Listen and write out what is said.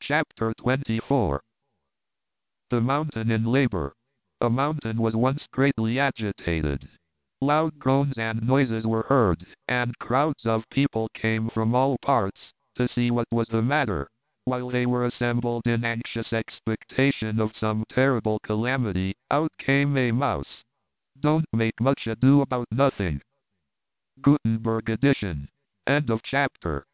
Chapter 24. The Mountain in Labor. A mountain was once greatly agitated. Loud groans and noises were heard, and crowds of people came from all parts to see what was the matter. While they were assembled in anxious expectation of some terrible calamity, out came a mouse. Don't make much ado about nothing. Gutenberg edition. End of chapter.